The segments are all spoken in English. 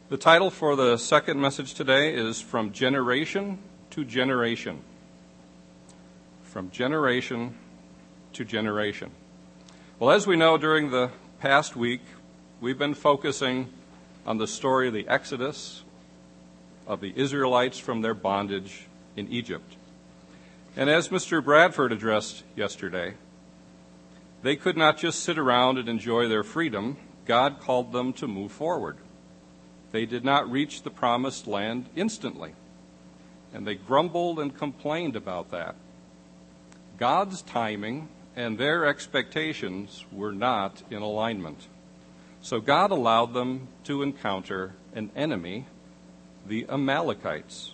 The title for the second message today is From Generation to Generation. From generation to generation. Well, as we know, during the past week, we've been focusing on the story of the Exodus of the Israelites from their bondage in Egypt. And as Mr. Bradford addressed yesterday, they could not just sit around and enjoy their freedom. God called them to move forward. They did not reach the promised land instantly, and they grumbled and complained about that. God's timing and their expectations were not in alignment. So God allowed them to encounter an enemy, the Amalekites.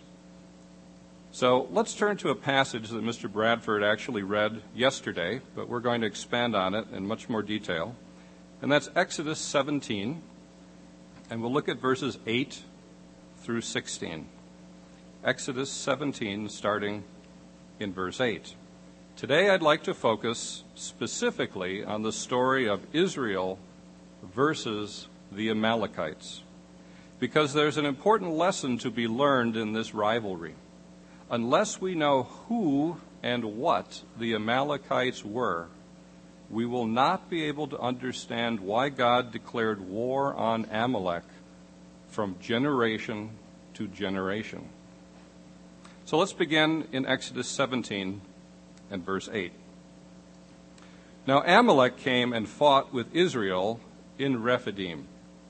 So let's turn to a passage that Mr. Bradford actually read yesterday, but we're going to expand on it in much more detail. And that's Exodus 17. And we'll look at verses 8 through 16. Exodus 17, starting in verse 8. Today I'd like to focus specifically on the story of Israel versus the Amalekites, because there's an important lesson to be learned in this rivalry. Unless we know who and what the Amalekites were, we will not be able to understand why God declared war on Amalek from generation to generation. So let's begin in Exodus 17 and verse 8. Now Amalek came and fought with Israel in Rephidim.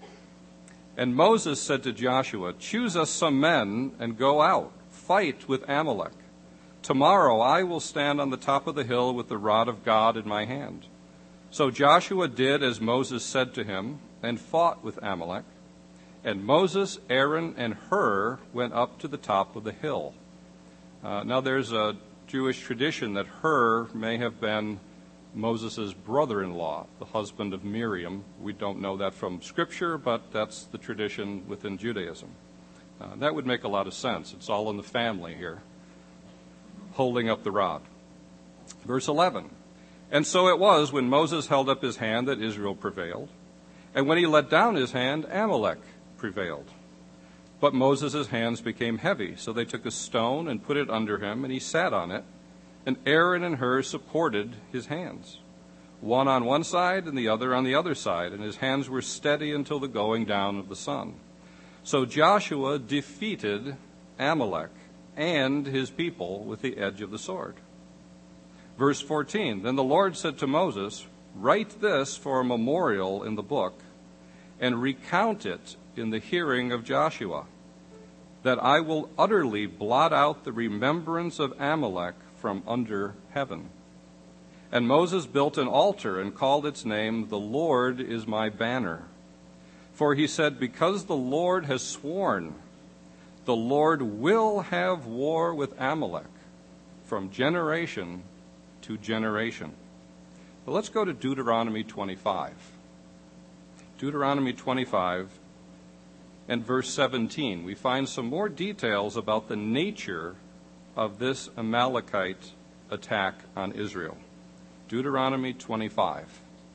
And Moses said to Joshua, "Choose us some men and go out, fight with Amalek. Tomorrow I will stand on the top of the hill with the rod of God in my hand." So Joshua did as Moses said to him and fought with Amalek. And Moses, Aaron, and Hur went up to the top of the hill. Now there's a Jewish tradition that Hur may have been Moses' brother-in-law, the husband of Miriam. We don't know that from Scripture, but that's the tradition within Judaism. That would make a lot of sense. It's all in the family here, holding up the rod. Verse 11. And so it was when Moses held up his hand that Israel prevailed, and when he let down his hand, Amalek prevailed. But Moses' hands became heavy, so they took a stone and put it under him, and he sat on it, and Aaron and Hur supported his hands, one on one side and the other on the other side, and his hands were steady until the going down of the sun. So Joshua defeated Amalek and his people with the edge of the sword. Verse 14, Then the Lord said to Moses, "Write this for a memorial in the book, and recount it in the hearing of Joshua, that I will utterly blot out the remembrance of Amalek from under heaven." And Moses built an altar and called its name, "The Lord is my banner." For he said, "Because the Lord has sworn, the Lord will have war with Amalek from generation to generation." But let's go to Deuteronomy 25. Deuteronomy 25 and verse 17. We find some more details about the nature of this Amalekite attack on Israel. Deuteronomy 25.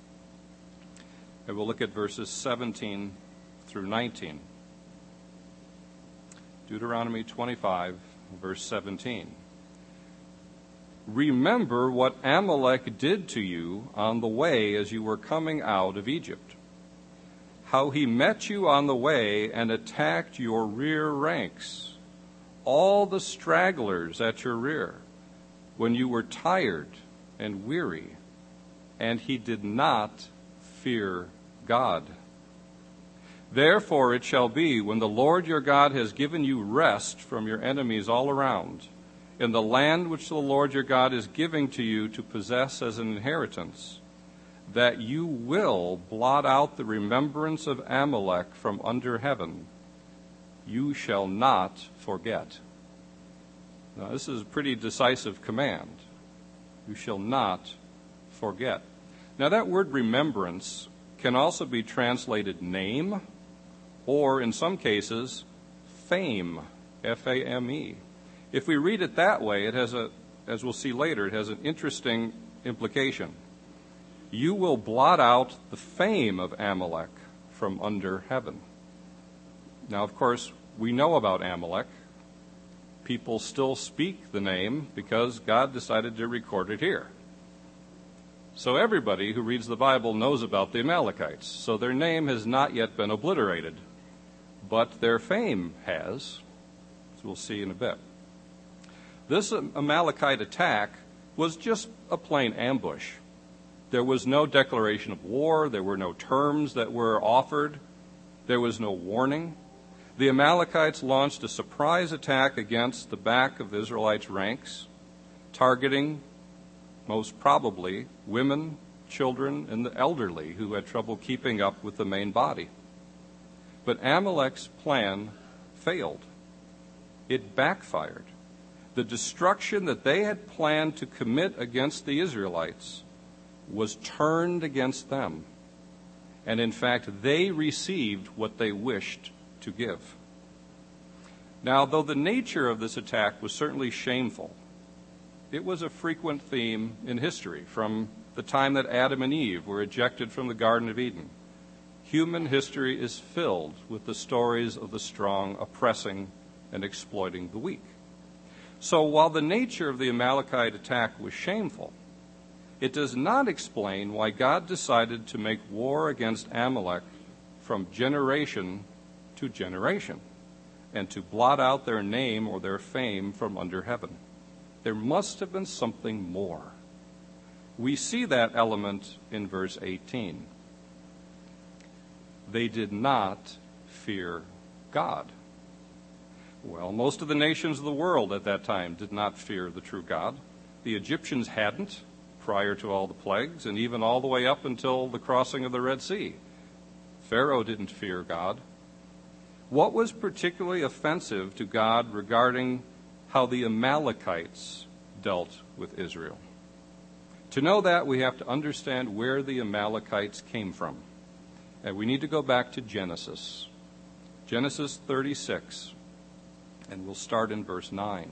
And we'll look at verses 17 through 19. Deuteronomy 25, verse 17. "Remember what Amalek did to you on the way as you were coming out of Egypt, how he met you on the way and attacked your rear ranks, all the stragglers at your rear, when you were tired and weary, and he did not fear God. Therefore it shall be, when the Lord your God has given you rest from your enemies all around, in the land which the Lord your God is giving to you to possess as an inheritance, that you will blot out the remembrance of Amalek from under heaven. You shall not forget." Now, this is a pretty decisive command. You shall not forget. Now, that word remembrance can also be translated name, or in some cases, fame, F-A-M-E. If we read it that way, it has as we'll see later, it has an interesting implication. You will blot out the fame of Amalek from under heaven. Now, of course, we know about Amalek. People still speak the name because God decided to record it here. So everybody who reads the Bible knows about the Amalekites. So their name has not yet been obliterated, but their fame has, as we'll see in a bit. This Amalekite attack was just a plain ambush. There was no declaration of war. There were no terms that were offered. There was no warning. The Amalekites launched a surprise attack against the back of the Israelites' ranks, targeting, most probably, women, children, and the elderly who had trouble keeping up with the main body. But Amalek's plan failed. It backfired. The destruction that they had planned to commit against the Israelites was turned against them. And in fact, they received what they wished to give. Now, though the nature of this attack was certainly shameful, it was a frequent theme in history from the time that Adam and Eve were ejected from the Garden of Eden. Human history is filled with the stories of the strong oppressing and exploiting the weak. So while the nature of the Amalekite attack was shameful, it does not explain why God decided to make war against Amalek from generation to generation and to blot out their name or their fame from under heaven. There must have been something more. We see that element in verse 18. They did not fear God. Well, most of the nations of the world at that time did not fear the true God. The Egyptians hadn't prior to all the plagues, and even all the way up until the crossing of the Red Sea. Pharaoh didn't fear God. What was particularly offensive to God regarding how the Amalekites dealt with Israel? To know that, we have to understand where the Amalekites came from. And we need to go back to Genesis. Genesis 36. And we'll start in verse 9.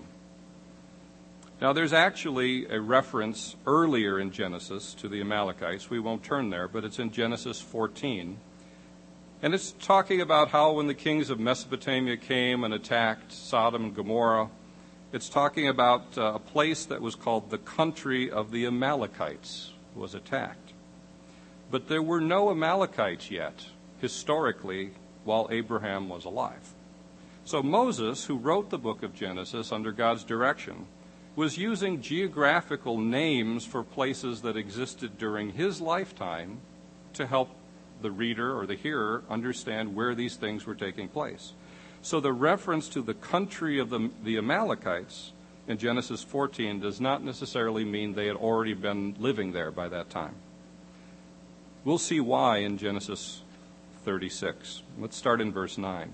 Now, there's actually a reference earlier in Genesis to the Amalekites. We won't turn there, but it's in Genesis 14. And it's talking about how when the kings of Mesopotamia came and attacked Sodom and Gomorrah, it's talking about a place that was called the country of the Amalekites was attacked. But there were no Amalekites yet, historically, while Abraham was alive. So Moses, who wrote the book of Genesis under God's direction, was using geographical names for places that existed during his lifetime to help the reader or the hearer understand where these things were taking place. So the reference to the country of the Amalekites in Genesis 14 does not necessarily mean they had already been living there by that time. We'll see why in Genesis 36. Let's start in verse 9.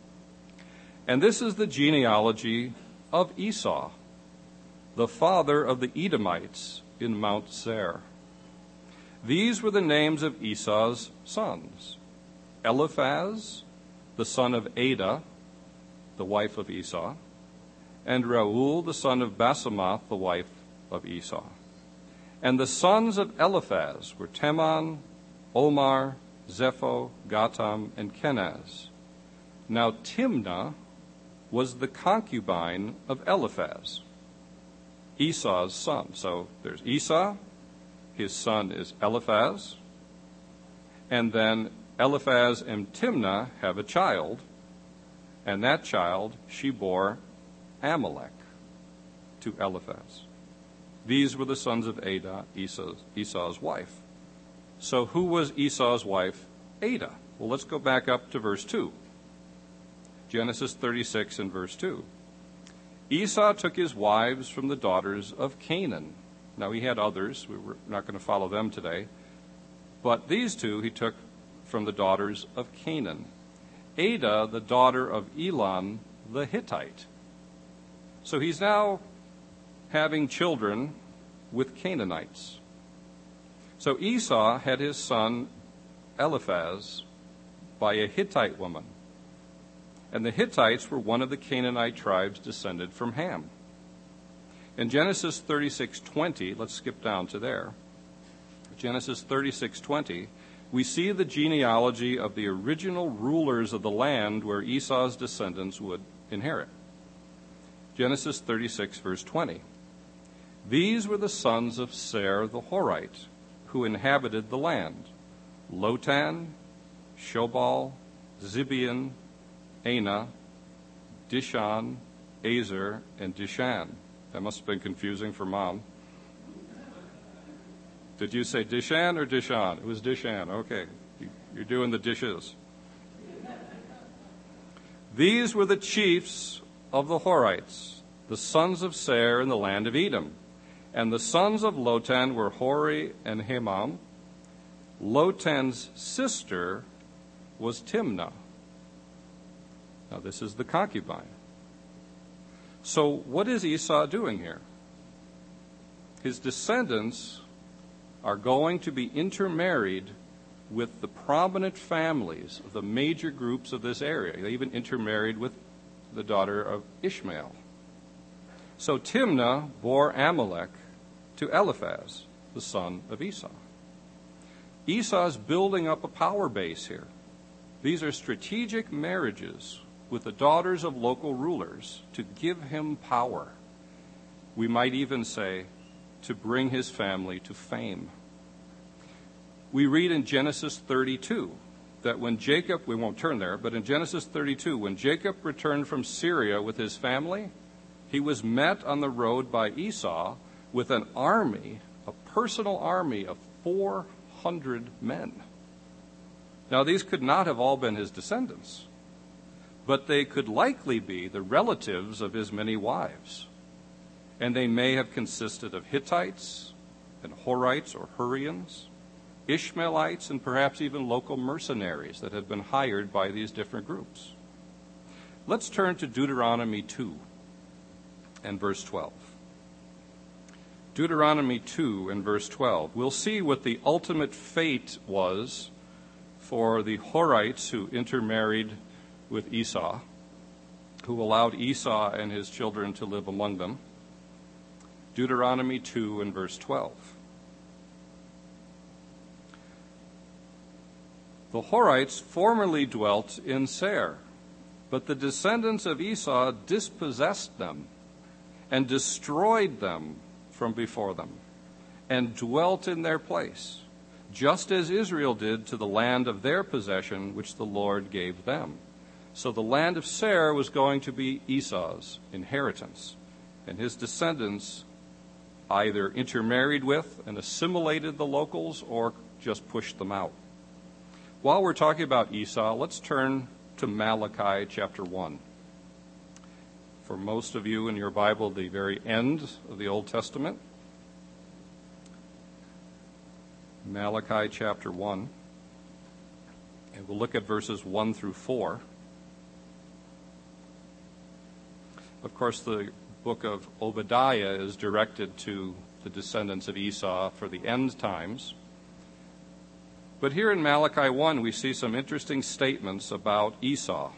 And this is the genealogy of Esau, the father of the Edomites in Mount Seir. These were the names of Esau's sons: Eliphaz, the son of Adah, the wife of Esau, and Reuel, the son of Basemath, the wife of Esau. And the sons of Eliphaz were Teman, Omar, Zepho, Gatam, and Kenaz. Now Timnah was the concubine of Eliphaz, Esau's son. So there's Esau, his son is Eliphaz, and then Eliphaz and Timnah have a child, and that child she bore Amalek to Eliphaz. These were the sons of Adah, Esau's wife. So who was Esau's wife? Adah. Well, let's go back up to verse 2. Genesis 36 and verse 2. Esau took his wives from the daughters of Canaan. Now, he had others. We're not going to follow them today. But these two he took from the daughters of Canaan. Adah, the daughter of Elon the Hittite. So he's now having children with Canaanites. So Esau had his son Eliphaz by a Hittite woman. And the Hittites were one of the Canaanite tribes descended from Ham. In Genesis 36:20, let's skip down to there. Genesis 36:20, we see the genealogy of the original rulers of the land where Esau's descendants would inherit. Genesis 36, verse 20. These were the sons of Seir the Horite, who inhabited the land: Lotan, Shobal, Zibeon, Anah, Dishon, Azer, and Dishan. That must have been confusing for Mom. Did you say Dishan or Dishon? It was Dishan. Okay. You're doing the dishes. These were the chiefs of the Horites, the sons of Seir in the land of Edom. And the sons of Lotan were Hori and Hemam. Lotan's sister was Timnah. Now this is the concubine. So what is Esau doing here? His descendants are going to be intermarried with the prominent families of the major groups of this area. They even intermarried with the daughter of Ishmael. So Timnah bore Amalek to Eliphaz, the son of Esau. Esau's building up a power base here. These are strategic marriages with the daughters of local rulers to give him power. We might even say to bring his family to fame. We read in Genesis 32 that when Jacob, we won't turn there, but in Genesis 32, when Jacob returned from Syria with his family, he was met on the road by Esau with an army, a personal army of 400 men. Now, these could not have all been his descendants, but they could likely be the relatives of his many wives. And they may have consisted of Hittites and Horites or Hurrians, Ishmaelites, and perhaps even local mercenaries that had been hired by these different groups. Let's turn to Deuteronomy 2 and verse 12. Deuteronomy 2 and verse 12. We'll see what the ultimate fate was for the Horites who intermarried with Esau, who allowed Esau and his children to live among them. Deuteronomy 2 and verse 12. The Horites formerly dwelt in Seir, but the descendants of Esau dispossessed them and destroyed them from before them, and dwelt in their place, just as Israel did to the land of their possession, which the Lord gave them. So the land of Seir was going to be Esau's inheritance, and his descendants either intermarried with and assimilated the locals or just pushed them out. While we're talking about Esau, let's turn to Malachi chapter 1. For most of you in your Bible, the very end of the Old Testament. Malachi chapter 1. And we'll look at verses 1 through 4. Of course, the book of Obadiah is directed to the descendants of Esau for the end times. But here in Malachi 1, we see some interesting statements about Esau.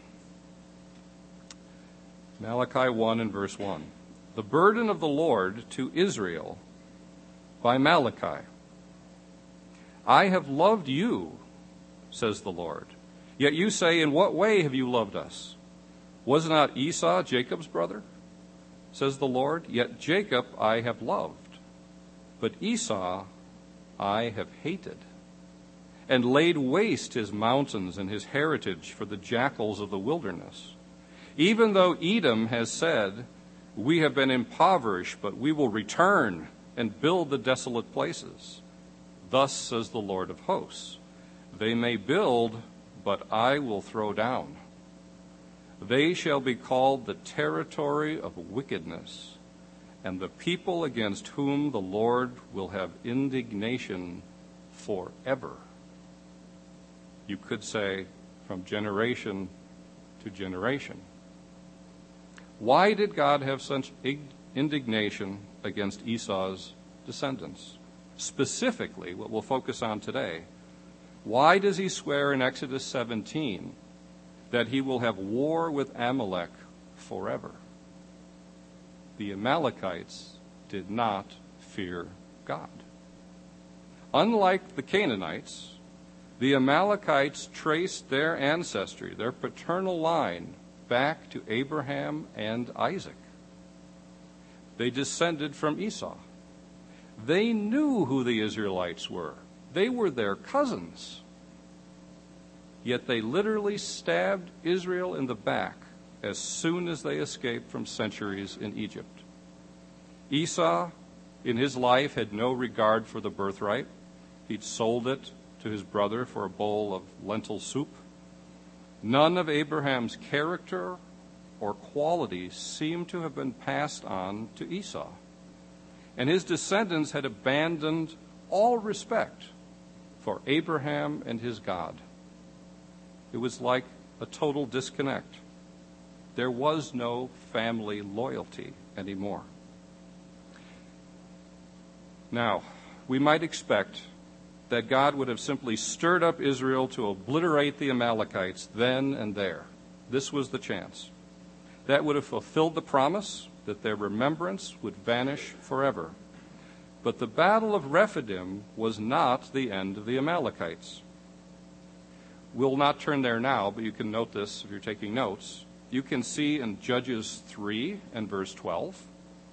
Malachi 1 and verse 1. The burden of the Lord to Israel by Malachi. I have loved you, says the Lord. Yet you say, in what way have you loved us? Was not Esau Jacob's brother? Says the Lord. Yet Jacob I have loved, but Esau I have hated, and laid waste his mountains and his heritage for the jackals of the wilderness. Even though Edom has said, we have been impoverished, but we will return and build the desolate places. Thus says the Lord of hosts, they may build, but I will throw down. They shall be called the territory of wickedness, and the people against whom the Lord will have indignation forever. You could say from generation to generation. Why did God have such indignation against Esau's descendants? Specifically, what we'll focus on today, why does he swear in Exodus 17 that he will have war with Amalek forever? The Amalekites did not fear God. Unlike the Canaanites, The Amalekites traced their ancestry, their paternal line, back to Abraham and Isaac. They descended from Esau. They knew who the Israelites were. They were their cousins. Yet they literally stabbed Israel in the back as soon as they escaped from centuries in Egypt. Esau, in his life, had no regard for the birthright. He'd sold it to his brother for a bowl of lentil soup. None of Abraham's character or qualities seemed to have been passed on to Esau. And his descendants had abandoned all respect for Abraham and his God. It was like a total disconnect. There was no family loyalty anymore. Now, we might expect that God would have simply stirred up Israel to obliterate the Amalekites then and there. This was the chance. That would have fulfilled the promise that their remembrance would vanish forever. But the battle of Rephidim was not the end of the Amalekites. We'll not turn there now, but you can note this if you're taking notes. You can see in Judges 3 and verse 12,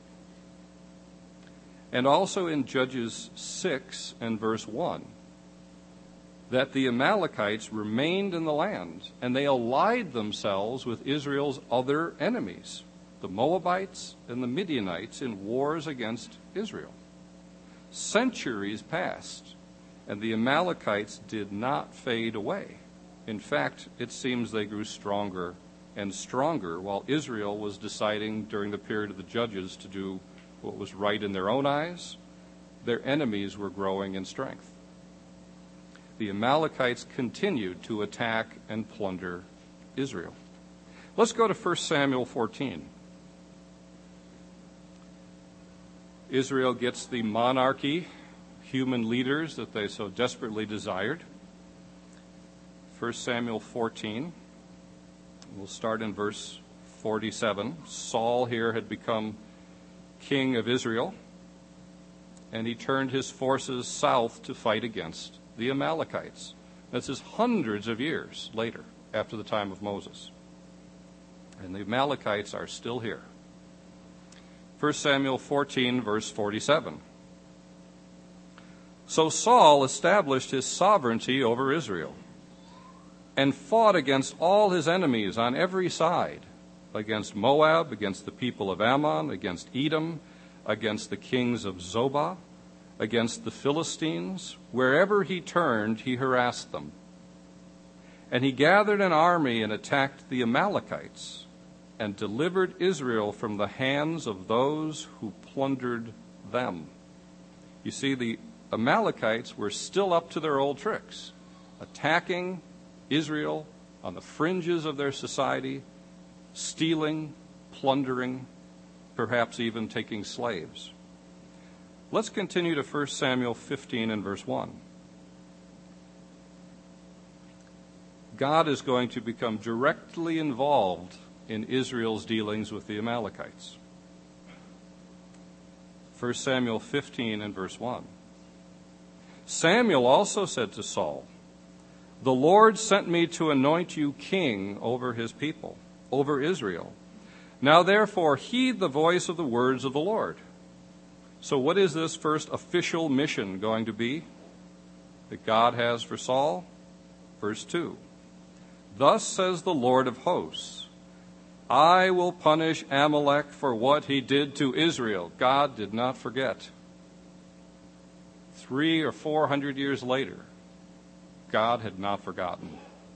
and also in Judges 6 and verse 1, that the Amalekites remained in the land, and they allied themselves with Israel's other enemies, the Moabites and the Midianites, in wars against Israel. Centuries passed, and the Amalekites did not fade away. In fact, it seems they grew stronger and stronger while Israel was deciding during the period of the Judges to do what was right in their own eyes. Their enemies were growing in strength. The Amalekites continued to attack and plunder Israel. Let's go to 1 Samuel 14. Israel gets the monarchy, human leaders that they so desperately desired. 1 Samuel 14. We'll start in verse 47. Saul here had become king of Israel, and he turned his forces south to fight against the Amalekites. This is hundreds of years later, after the time of Moses. And the Amalekites are still here. 1 Samuel 14, verse 47. So Saul established his sovereignty over Israel and fought against all his enemies on every side, against Moab, against the people of Ammon, against Edom, against the kings of Zobah, against the Philistines. Wherever he turned, he harassed them. And he gathered an army and attacked the Amalekites and delivered Israel from the hands of those who plundered them. You see, the Amalekites were still up to their old tricks, attacking Israel on the fringes of their society, stealing, plundering, perhaps even taking slaves. Let's continue to 1 Samuel 15 and verse 1. God is going to become directly involved in Israel's dealings with the Amalekites. 1 Samuel 15 and verse 1. Samuel also said to Saul, "The Lord sent me to anoint you king over his people, over Israel. Now therefore heed the voice of the words of the Lord." So what is this first official mission going to be that God has for Saul? Verse 2. Thus says the Lord of hosts, I will punish Amalek for what he did to Israel. God did not forget. 300 or 400 years later, God had not forgotten.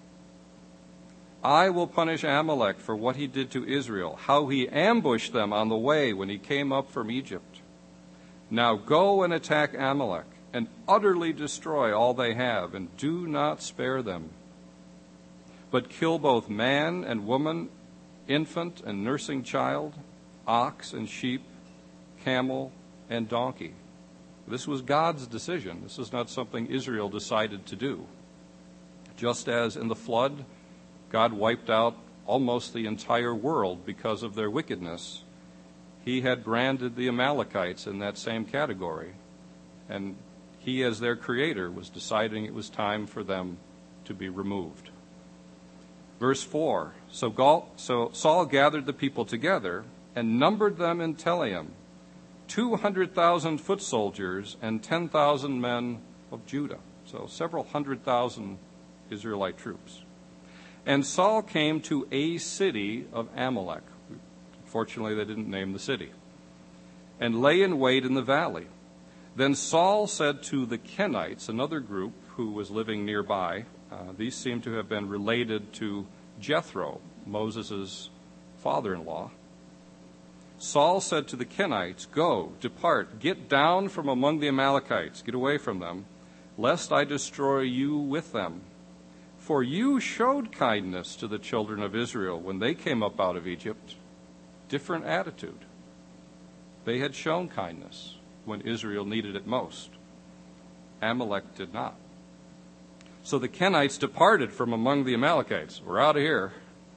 I will punish Amalek for what he did to Israel, how he ambushed them on the way when he came up from Egypt. Now go and attack Amalek and utterly destroy all they have, and do not spare them, but kill both man and woman, infant and nursing child, ox and sheep, camel and donkey. This was God's decision. This is not something Israel decided to do. Just as in the flood, God wiped out almost the entire world because of their wickedness, he had branded the Amalekites in that same category, and He, as their creator, was deciding it was time for them to be removed. Verse 4, so Saul gathered the people together and numbered them in Telaim, 200,000 foot soldiers and 10,000 men of Judah. So several 100,000 Israelite troops. And Saul came to a city of Amalek. Fortunately, they didn't name the city. And lay in wait in the valley. Then Saul said to the Kenites, another group who was living nearby, these seem to have been related to Jethro, Moses' father-in-law. Saul said to the Kenites, "Go, depart, get down from among the Amalekites, get away from them, lest I destroy you with them. For you showed kindness to the children of Israel when they came up out of Egypt." Different attitude. They had shown kindness when Israel needed it most. Amalek did not. So the Kenites departed from among the Amalekites. We're out of here.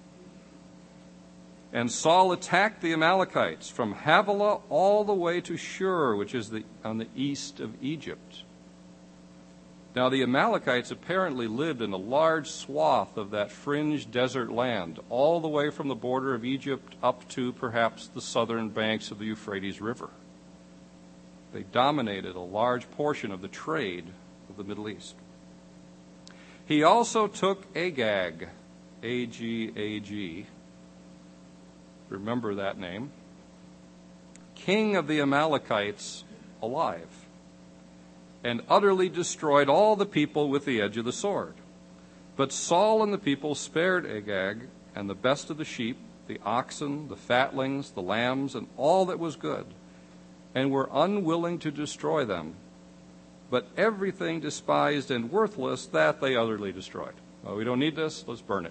And Saul attacked the Amalekites from Havilah all the way to Shur, which is on the east of Egypt. Now the Amalekites apparently lived in a large swath of that fringed desert land, all the way from the border of Egypt up to perhaps the southern banks of the Euphrates River. They dominated a large portion of the trade of the Middle East. He also took Agag, A-G-A-G, remember that name, king of the Amalekites, alive, and utterly destroyed all the people with the edge of the sword. But Saul and the people spared Agag and the best of the sheep, the oxen, the fatlings, the lambs, and all that was good, and were unwilling to destroy them. But everything despised and worthless, that they utterly destroyed. Well, we don't need this, let's burn it.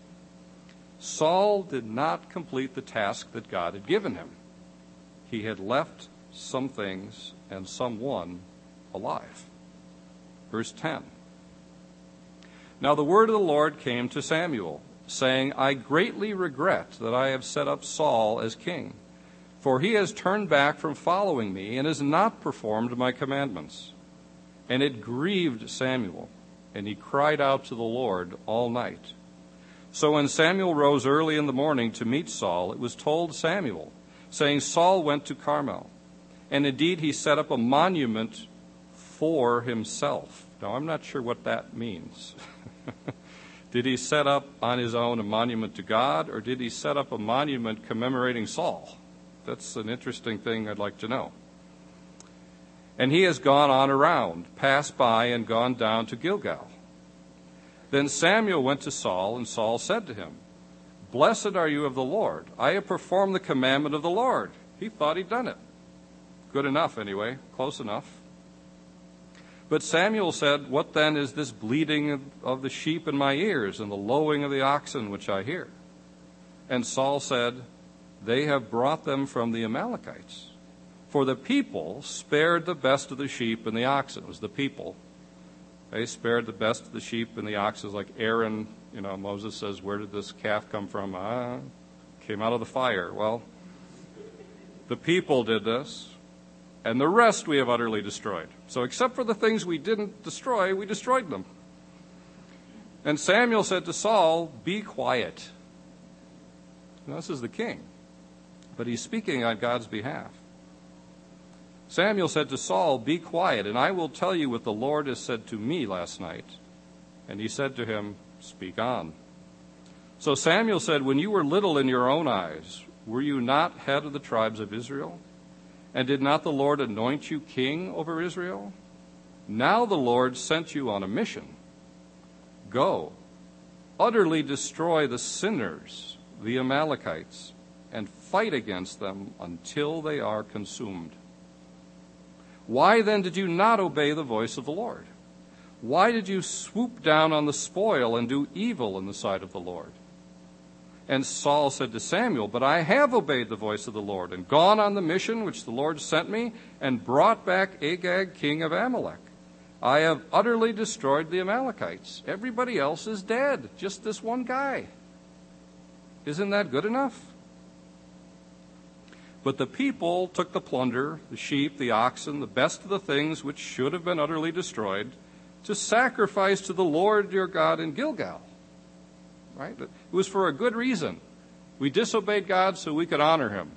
Saul did not complete the task that God had given him. He had left some things and someone alive. Verse 10. Now the word of the Lord came to Samuel, saying, "I greatly regret that I have set up Saul as king, for he has turned back from following me and has not performed my commandments." And it grieved Samuel, and he cried out to the Lord all night. So when Samuel rose early in the morning to meet Saul, it was told Samuel, saying, "Saul went to Carmel." And indeed he set up a monument for himself. Now I'm not sure what that means. Did he set up on his own a monument to God, or did he set up a monument commemorating Saul? That's an interesting thing I'd like to know. And he has gone on around, passed by, and gone down to Gilgal. Then Samuel went to Saul, and Saul said to him, "Blessed are you of the Lord. I have performed the commandment of the Lord." He thought he'd done it. Good enough, anyway. Close enough. But Samuel said, "What then is this bleating of the sheep in my ears and the lowing of the oxen which I hear?" And Saul said, "They have brought them from the Amalekites. For the people spared the best of the sheep and the oxen." It was the people. They spared the best of the sheep and the oxen, like Aaron. Moses says, "Where did this calf come from?" Came out of the fire. Well, the people did this, and the rest we have utterly destroyed. So except for the things we didn't destroy, we destroyed them. And Samuel said to Saul, "Be quiet." Now, this is the king, but he's speaking on God's behalf. Samuel said to Saul, "Be quiet, and I will tell you what the Lord has said to me last night." And he said to him, "Speak on." So Samuel said, "When you were little in your own eyes, were you not head of the tribes of Israel? And did not the Lord anoint you king over Israel? Now the Lord sent you on a mission. Go, utterly destroy the sinners, the Amalekites, and fight against them until they are consumed. Why then did you not obey the voice of the Lord? Why did you swoop down on the spoil and do evil in the sight of the Lord?" And Saul said to Samuel, "But I have obeyed the voice of the Lord and gone on the mission which the Lord sent me and brought back Agag, king of Amalek. I have utterly destroyed the Amalekites. Everybody else is dead, just this one guy. Isn't that good enough?" But the people took the plunder, the sheep, the oxen, the best of the things which should have been utterly destroyed, to sacrifice to the Lord your God in Gilgal. Right? It was for a good reason. We disobeyed God so we could honor him.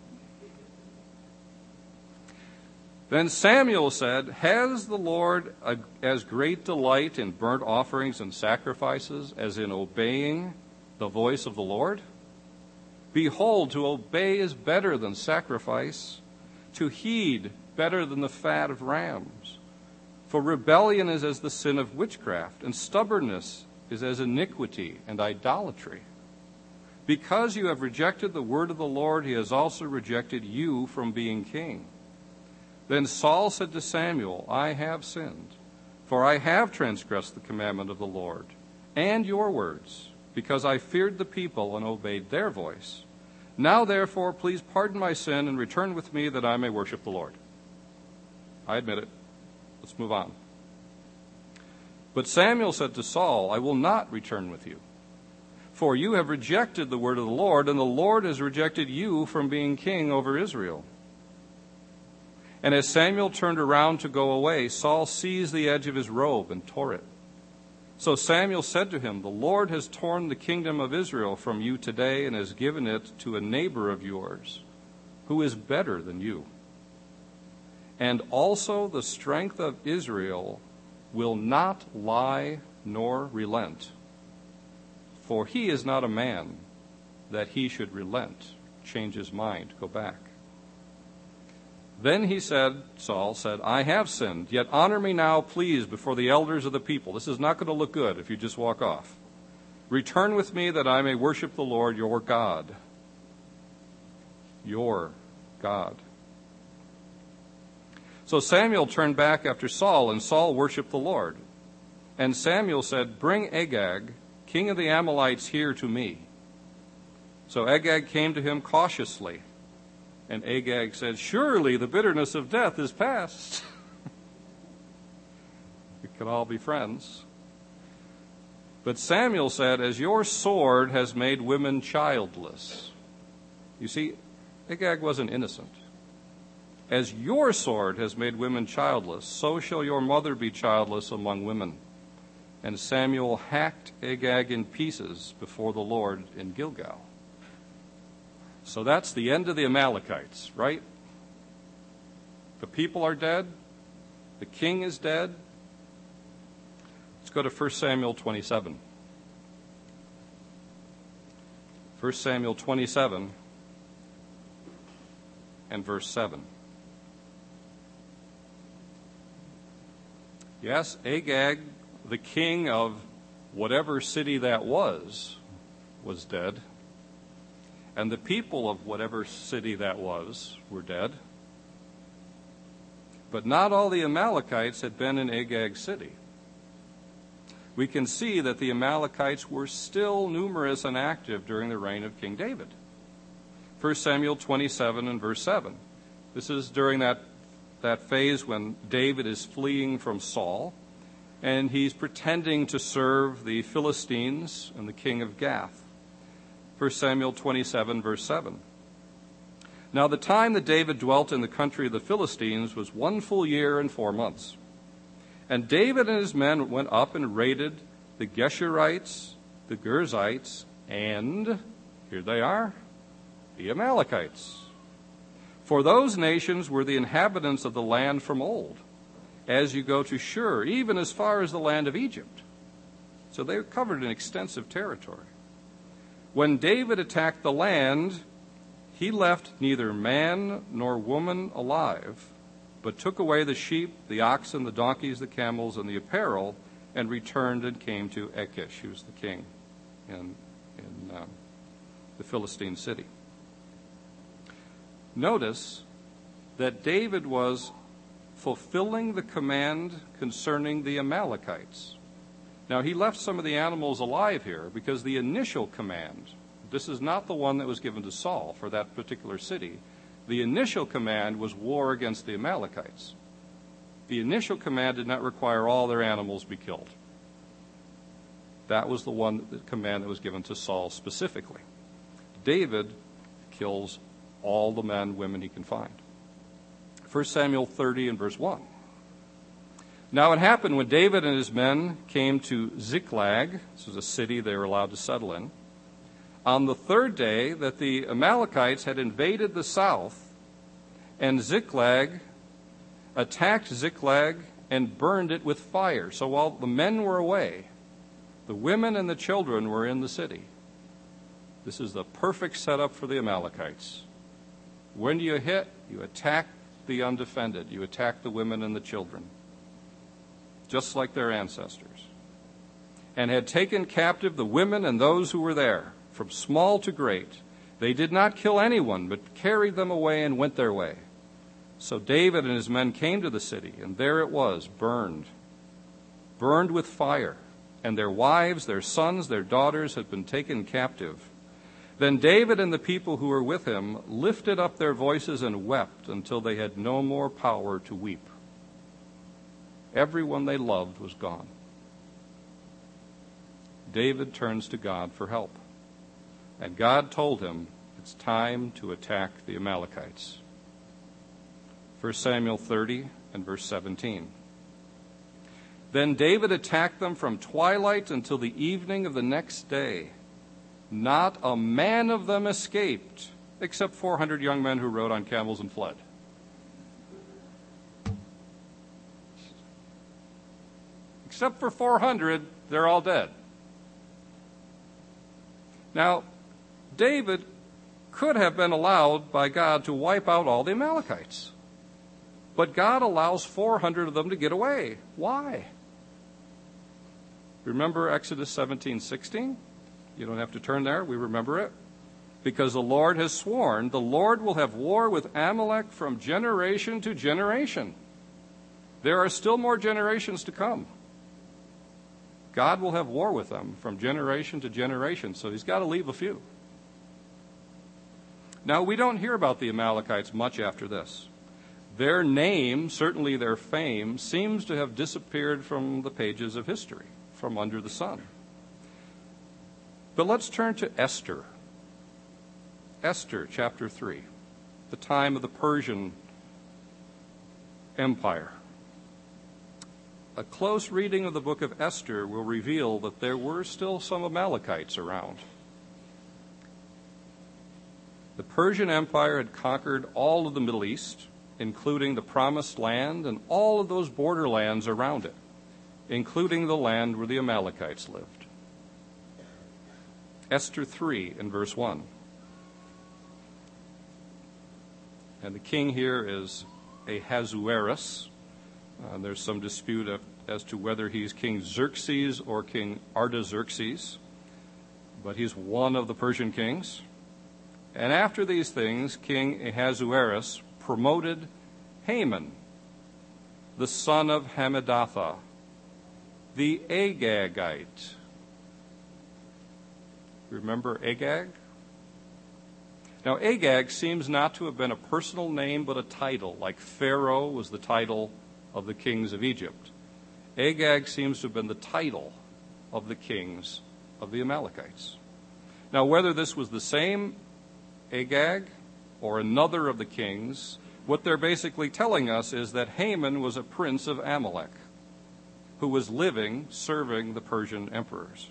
Then Samuel said, has the Lord as great delight in burnt offerings and sacrifices as in obeying the voice of the Lord? Behold, to obey is better than sacrifice, to heed better than the fat of rams. For rebellion is as the sin of witchcraft, and stubbornness is as iniquity and idolatry. Because you have rejected the word of the Lord, he has also rejected you from being king. Then Saul said to Samuel, I have sinned, for I have transgressed the commandment of the Lord, and your words, because I feared the people and obeyed their voice. Now, therefore, please pardon my sin and return with me that I may worship the Lord. I admit it. Let's move on. But Samuel said to Saul, I will not return with you, for you have rejected the word of the Lord, and the Lord has rejected you from being king over Israel. And as Samuel turned around to go away, Saul seized the edge of his robe and tore it. So Samuel said to him, the Lord has torn the kingdom of Israel from you today and has given it to a neighbor of yours, who is better than you. And also the strength of Israel will not lie nor relent. For he is not a man that he should relent, change his mind, go back. Then Saul said, I have sinned, yet honor me now, please, before the elders of the people. This is not going to look good if you just walk off. Return with me that I may worship the Lord, your God. Your God. So Samuel turned back after Saul, and Saul worshiped the Lord. And Samuel said, bring Agag, king of the Amalekites, here to me. So Agag came to him cautiously. And Agag said, surely the bitterness of death is past. We could all be friends. But Samuel said, as your sword has made women childless. You see, Agag wasn't innocent. As your sword has made women childless, so shall your mother be childless among women. And Samuel hacked Agag in pieces before the Lord in Gilgal. So that's the end of the Amalekites, right? The people are dead. The king is dead. Let's go to 1 Samuel 27. 1 Samuel 27 and verse 7. Yes, Agag, the king of whatever city that was dead. And the people of whatever city that was were dead. But not all the Amalekites had been in Agag's city. We can see that the Amalekites were still numerous and active during the reign of King David. 1 Samuel 27 and verse 7. This is during that phase when David is fleeing from Saul, and he's pretending to serve the Philistines and the king of Gath. 1 Samuel 27, verse 7. Now the time that David dwelt in the country of the Philistines was 1 full year and 4 months. And David and his men went up and raided the Geshurites, the Girzites, and, here they are, the Amalekites. For those nations were the inhabitants of the land from old, as you go to Shur, even as far as the land of Egypt. So they covered an extensive territory. When David attacked the land, he left neither man nor woman alive, but took away the sheep, the oxen, the donkeys, the camels, and the apparel, and returned and came to Achish, who was the king in the Philistine city. Notice that David was fulfilling the command concerning the Amalekites. Now, he left some of the animals alive here because the initial command, this is not the one that was given to Saul for that particular city. The initial command was war against the Amalekites. The initial command did not require all their animals be killed. That was the command that was given to Saul specifically. David kills all the men, women he can find. 1 Samuel 30 and verse 1. Now it happened when David and his men came to Ziklag, this is a city they were allowed to settle in, on the third day that the Amalekites had invaded the south, and Ziklag attacked Ziklag and burned it with fire. So while the men were away, the women and the children were in the city. This is the perfect setup for the Amalekites. When do you hit? You attack the undefended. You attack the women and the children, just like their ancestors. And had taken captive the women and those who were there, from small to great. They did not kill anyone, but carried them away and went their way. So David and his men came to the city, and there it was, burned with fire, and their wives, their sons, their daughters had been taken captive. Then David and the people who were with him lifted up their voices and wept until they had no more power to weep. Everyone they loved was gone. David turns to God for help. And God told him it's time to attack the Amalekites. 1 Samuel 30 and verse 17. Then David attacked them from twilight until the evening of the next day. Not a man of them escaped, except 400 young men who rode on camels and fled. Except for 400, they're all dead. Now, David could have been allowed by God to wipe out all the Amalekites. But God allows 400 of them to get away. Why? Remember Exodus 17:16? You don't have to turn there. We remember it. Because the Lord has sworn, the Lord will have war with Amalek from generation to generation. There are still more generations to come. God will have war with them from generation to generation, so he's got to leave a few. Now, we don't hear about the Amalekites much after this. Their name, certainly their fame, seems to have disappeared from the pages of history, from under the sun. But let's turn to Esther. Esther, chapter 3, the time of the Persian Empire. A close reading of the book of Esther will reveal that there were still some Amalekites around. The Persian Empire had conquered all of the Middle East, including the Promised Land and all of those borderlands around it, including the land where the Amalekites lived. Esther 3 and verse 1. And the king here is Ahasuerus. There's some dispute as to whether he's King Xerxes or King Artaxerxes, but he's one of the Persian kings. And after these things, King Ahasuerus promoted Haman, the son of Hammedatha, the Agagite. Remember Agag? Now, Agag seems not to have been a personal name, but a title, like Pharaoh was the title of the kings of Egypt. Agag seems to have been the title of the kings of the Amalekites. Now, whether this was the same Agag or another of the kings, what they're basically telling us is that Haman was a prince of Amalek who was living, serving the Persian emperors.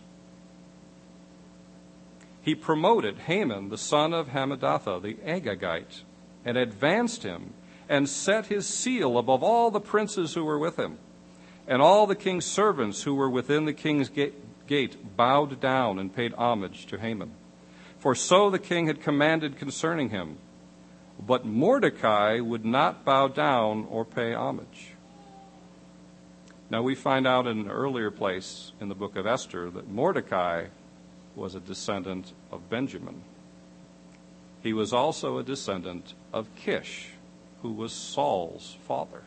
He promoted Haman, the son of Hammedatha, the Agagite, and advanced him and set his seal above all the princes who were with him. And all the king's servants who were within the king's gate bowed down and paid homage to Haman. For so the king had commanded concerning him. But Mordecai would not bow down or pay homage. Now we find out in an earlier place in the book of Esther that Mordecai was a descendant of Benjamin. He was also a descendant of Kish, who was Saul's father.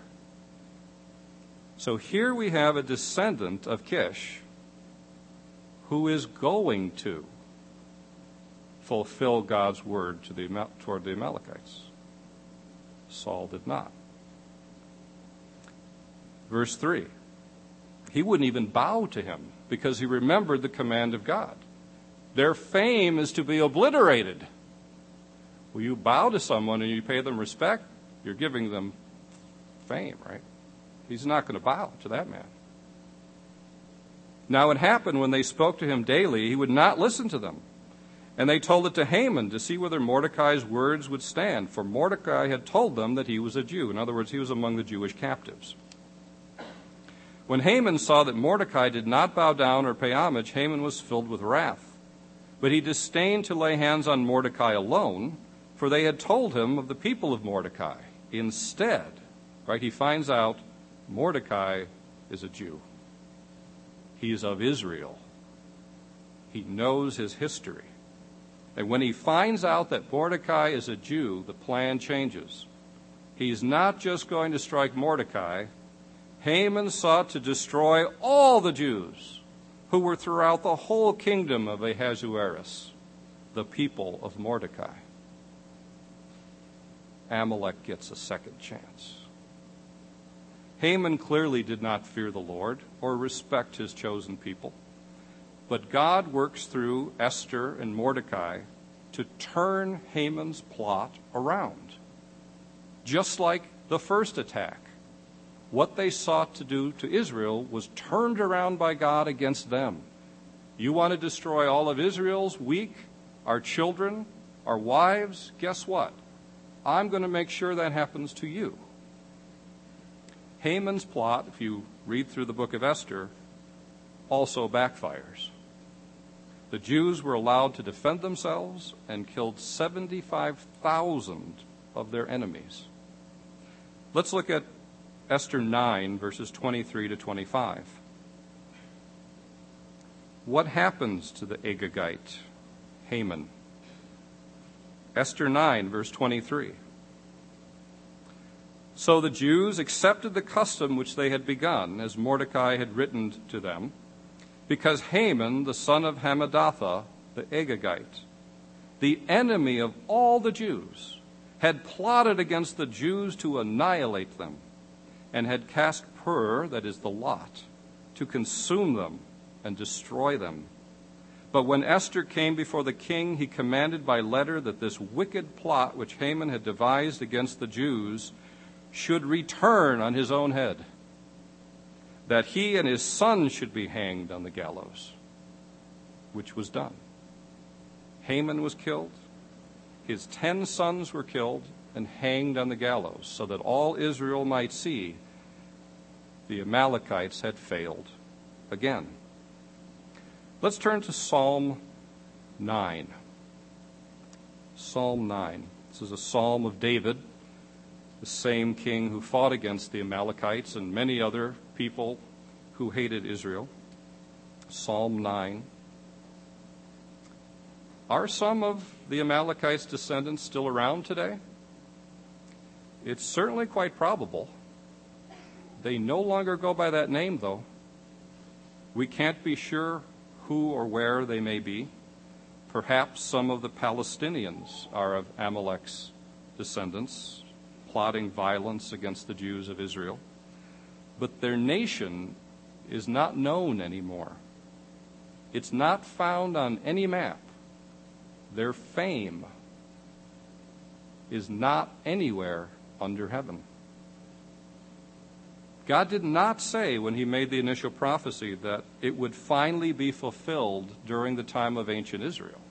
So here we have a descendant of Kish who is going to fulfill God's word toward the Amalekites. Saul did not. Verse 3. He wouldn't even bow to him because he remembered the command of God. Their fame is to be obliterated. Well, you bow to someone and you pay them respect, you're giving them fame, right? He's not going to bow to that man. Now it happened when they spoke to him daily, he would not listen to them. And they told it to Haman to see whether Mordecai's words would stand, for Mordecai had told them that he was a Jew. In other words, he was among the Jewish captives. When Haman saw that Mordecai did not bow down or pay homage, Haman was filled with wrath. But he disdained to lay hands on Mordecai alone, for they had told him of the people of Mordecai. Instead, right, he finds out Mordecai is a Jew. He is of Israel. He knows his history. And when he finds out that Mordecai is a Jew, the plan changes. He's not just going to strike Mordecai. Haman sought to destroy all the Jews who were throughout the whole kingdom of Ahasuerus, the people of Mordecai. Amalek gets a second chance. Haman clearly did not fear the Lord or respect his chosen people. But God works through Esther and Mordecai to turn Haman's plot around. Just like the first attack, what they sought to do to Israel was turned around by God against them. You want to destroy all of Israel's weak, our children, our wives? Guess what? I'm going to make sure that happens to you. Haman's plot, if you read through the book of Esther, also backfires. The Jews were allowed to defend themselves and killed 75,000 of their enemies. Let's look at Esther 9, verses 23 to 25. What happens to the Agagite, Haman? Esther 9, verse 23. So the Jews accepted the custom which they had begun, as Mordecai had written to them, because Haman, the son of Hammedatha, the Agagite, the enemy of all the Jews, had plotted against the Jews to annihilate them, and had cast pur, that is the lot, to consume them and destroy them. But when Esther came before the king, he commanded by letter that this wicked plot which Haman had devised against the Jews should return on his own head, that he and his son should be hanged on the gallows, which was done. Haman was killed, his 10 sons were killed and hanged on the gallows, so that all Israel might see the Amalekites had failed again. Let's turn to Psalm 9. Psalm 9. This is a psalm of David, the same king who fought against the Amalekites and many other people who hated Israel. Psalm 9. Are some of the Amalekites' descendants still around today? It's certainly quite probable. They no longer go by that name, though. We can't be sure who or where they may be. Perhaps some of the Palestinians are of Amalek's descendants, plotting violence against the Jews of Israel. But their nation is not known anymore. It's not found on any map. Their fame is not anywhere under heaven. God did not say when he made the initial prophecy that it would finally be fulfilled during the time of ancient Israel.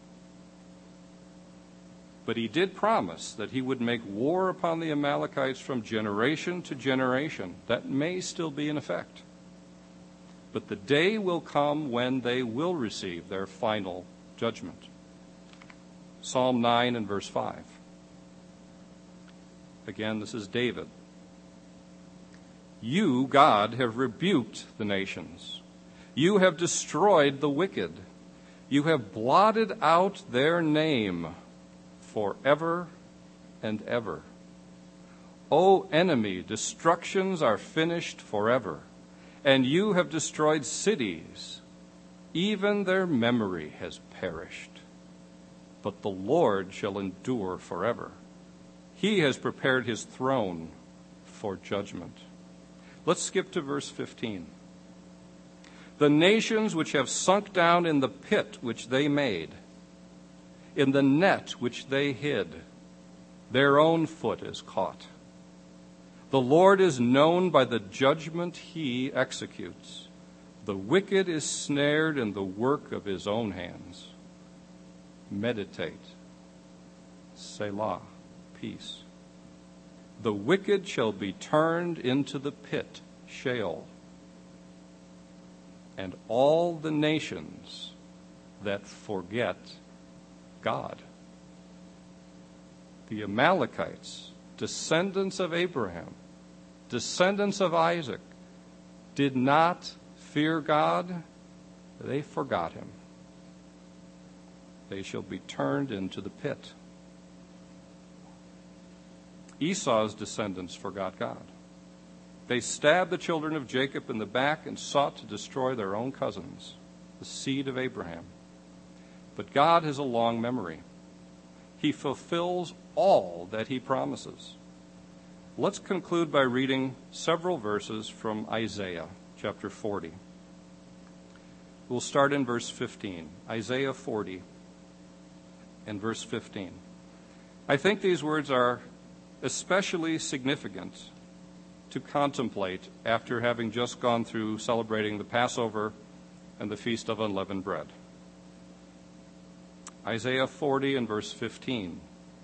But he did promise that he would make war upon the Amalekites from generation to generation. That may still be in effect. But the day will come when they will receive their final judgment. Psalm 9 and verse 5. Again, this is David. You, God, have rebuked the nations. You have destroyed the wicked. You have blotted out their name forever and ever. O enemy, destructions are finished forever, and you have destroyed cities. Even their memory has perished. But the Lord shall endure forever. He has prepared his throne for judgment. Let's skip to verse 15. The nations which have sunk down in the pit which they made, In the net which they hid, their own foot is caught. The Lord is known by the judgment he executes. The wicked is snared in the work of his own hands. Meditate. Selah. Peace. The wicked shall be turned into the pit, Sheol, and all the nations that forget God. The Amalekites, descendants of Abraham, descendants of Isaac, did not fear God. They forgot him. They shall be turned into the pit. Esau's descendants forgot God. They stabbed the children of Jacob in the back and sought to destroy their own cousins, the seed of Abraham. But God has a long memory. He fulfills all that he promises. Let's conclude by reading several verses from Isaiah chapter 40. We'll start in verse 15. Isaiah 40 and verse 15. I think these words are especially significant to contemplate after having just gone through celebrating the Passover and the Feast of Unleavened Bread. Isaiah 40 and verse 15.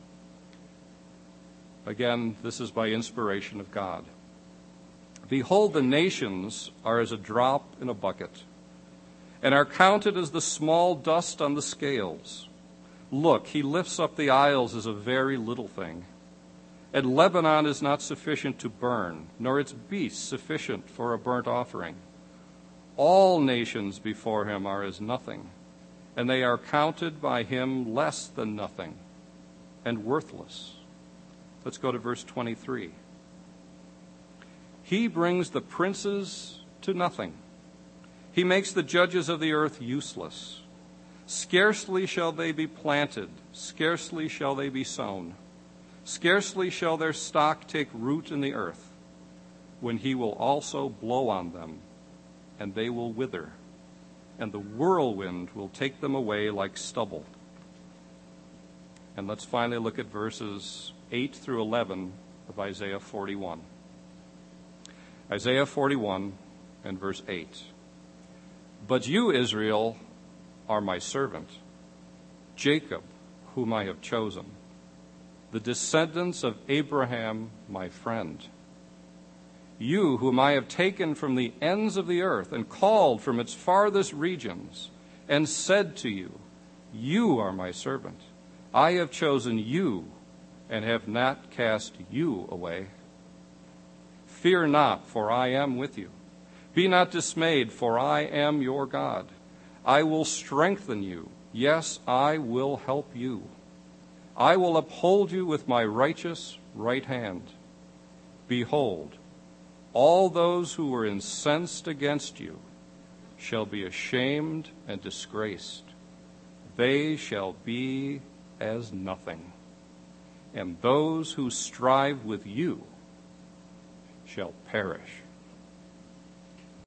Again, this is by inspiration of God. Behold, the nations are as a drop in a bucket, and are counted as the small dust on the scales. Look, he lifts up the isles as a very little thing. And Lebanon is not sufficient to burn, nor its beasts sufficient for a burnt offering. All nations before him are as nothing, and they are counted by him less than nothing, and worthless. Let's go to verse 23. He brings the princes to nothing. He makes the judges of the earth useless. Scarcely shall they be planted, scarcely shall they be sown. Scarcely shall their stock take root in the earth, when he will also blow on them, and they will wither, and the whirlwind will take them away like stubble. And let's finally look at verses 8 through 11 of Isaiah 41. Isaiah 41 and verse 8. But you, Israel, are my servant, Jacob, whom I have chosen, the descendants of Abraham, my friend. You, whom I have taken from the ends of the earth and called from its farthest regions, and said to you, you are my servant. I have chosen you and have not cast you away. Fear not, for I am with you. Be not dismayed, for I am your God. I will strengthen you. Yes, I will help you. I will uphold you with my righteous right hand. Behold, all those who were incensed against you shall be ashamed and disgraced. They shall be as nothing. And those who strive with you shall perish.